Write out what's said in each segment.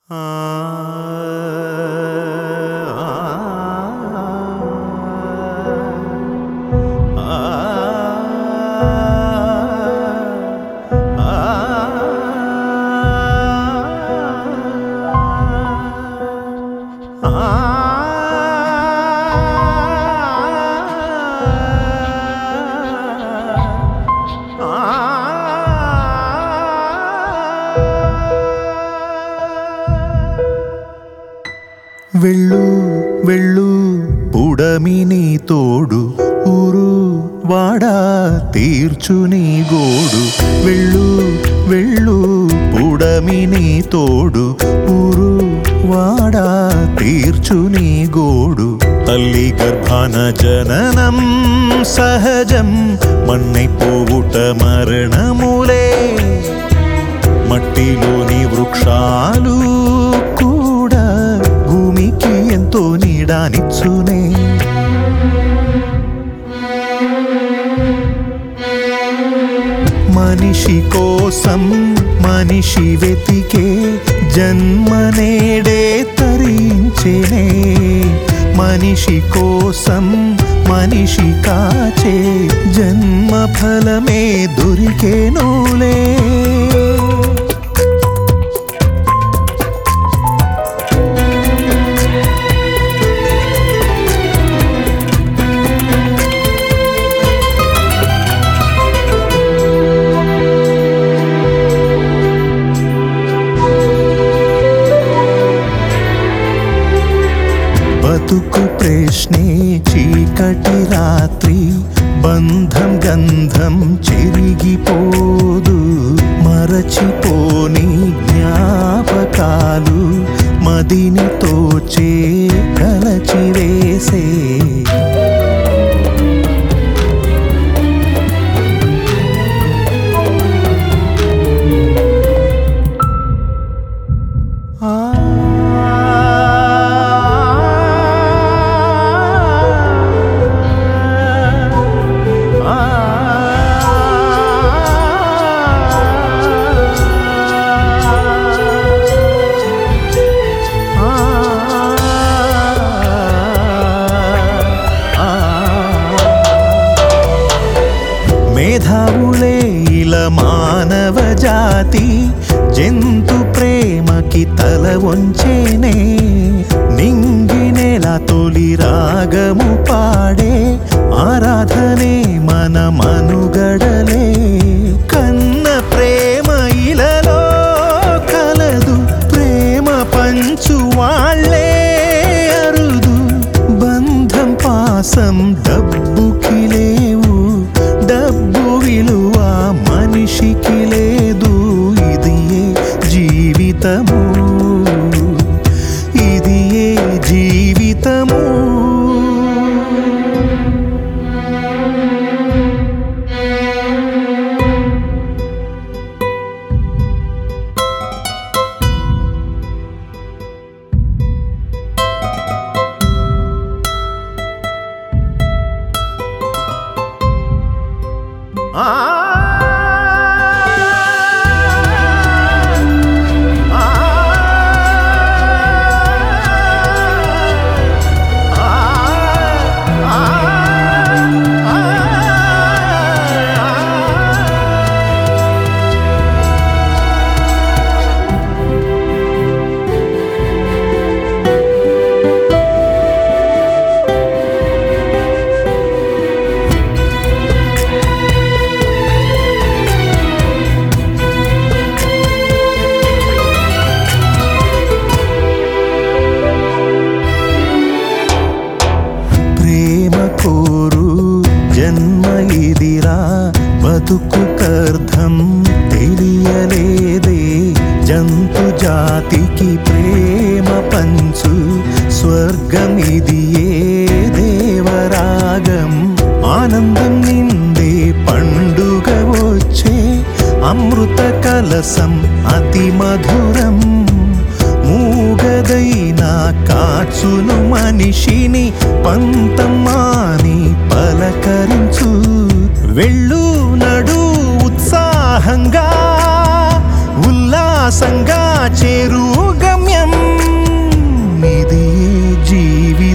వెళ్ళు వెళ్ళు పుడమిని తోడు ఊరు వాడా తీర్చుని గోడు. వెళ్ళు వెళ్ళు పుడమిని తోడు ఊరు వాడా తీర్చుని గోడు. తల్లి గర్భాన జననం సహజం, మన్నైపోవుట మరణములే. మట్టిలోని వృక్షాలు కూడా భూమికి ఎంతో నీడానిచ్చునే. మనిషి కోసం మనిషి వెతికే జన్మనేడే తరించెనే. మనిషి కోసం మనిషి కాచే జన్మ ఫలమే దొరికేనులే. బతుకు ప్రశ్నే చీకటి రాత్రి, బంధం గంధం చెరిగిపోదు. మరచిపోని జ్ఞాపకాలు మదిని తోచే కలచివేసే. మేధావులే ఇలా మానవ జాతి, జంతు ప్రేమకి తల వంచేనే. నింగినేల తొలి రాగము పాడే ఆరాధనే మన మనుగడలే. కన్న ప్రేమ ఇలలో కలదు, ప్రేమ పంచు వాళ్ళే అరుదు. బంధం పాసం డబ్బుకి లేవు, డబ్బు విలువ మనిషికి లేదు. ఇది ఏ జీవితము, ఇది ఏ జీవితము. కోరు జన్మ ఇదిరా, బతుకుకర్థం తెలియలేదే. జంతు జాతికి ప్రేమ పంచు స్వర్గం ఇది ఏ దేవరాగం. ఆనందం నిండే పండుగ వచ్చే అమృత కలసం అతి మధురం. మూగదైనా కాచును మనిషిని పంతమాని పలకరించు. వెళ్ళు నడు ఉత్సాహంగా ఉల్లాసంగా చేరు గమ్య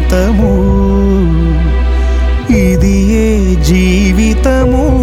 జీవితము ఇది ఏ జీవితము